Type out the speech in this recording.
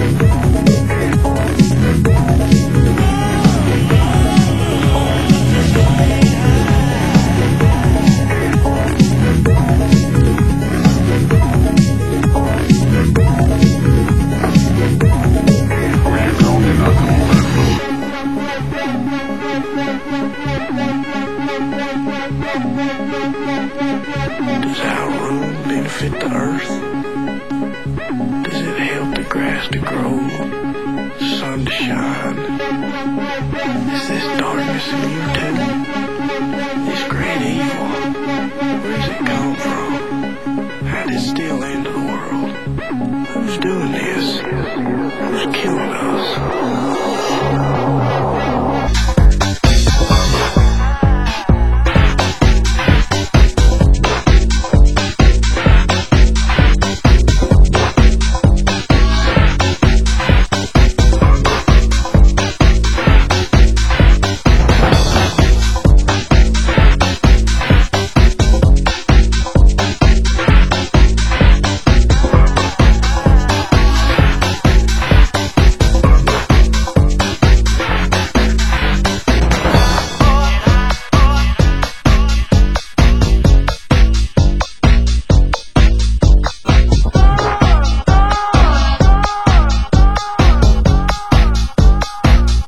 Does our room benefit the earth? Does it help the grass to grow, sun to shine? Is this darkness in you too? This great evil, where does it come from? How did it still enter the world? Who's doing this?